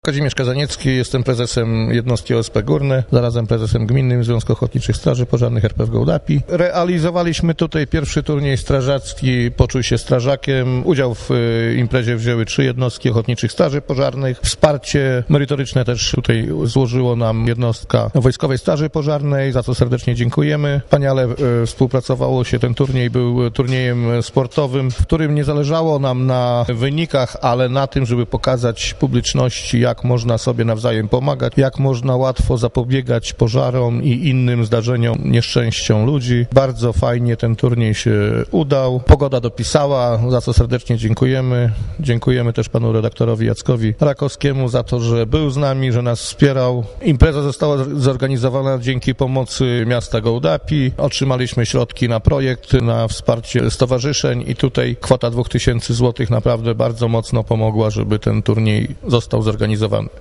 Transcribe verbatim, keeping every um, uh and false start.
Kazimierz Kazaniecki, jestem prezesem jednostki O S P Górne, zarazem prezesem Gminnym Związku Ochotniczych Straży Pożarnych R P w Gołdapi. Realizowaliśmy tutaj pierwszy turniej strażacki Poczuj się strażakiem. Udział w imprezie wzięły trzy jednostki Ochotniczych Straży Pożarnych. Wsparcie merytoryczne też tutaj złożyło nam jednostka Wojskowej Straży Pożarnej, za co serdecznie dziękujemy. Wspaniale współpracowało się, ten turniej był turniejem sportowym, w którym nie zależało nam na wynikach, ale na tym, żeby pokazać publiczności, jak jak można sobie nawzajem pomagać, jak można łatwo zapobiegać pożarom i innym zdarzeniom, nieszczęściom ludzi. Bardzo fajnie ten turniej się udał. Pogoda dopisała, za co serdecznie dziękujemy. Dziękujemy też panu redaktorowi Jackowi Rakowskiemu za to, że był z nami, że nas wspierał. Impreza została zorganizowana dzięki pomocy miasta Gołdapi. Otrzymaliśmy środki na projekt, na wsparcie stowarzyszeń i tutaj kwota dwóch tysięcy złotych naprawdę bardzo mocno pomogła, żeby ten turniej został zorganizowany.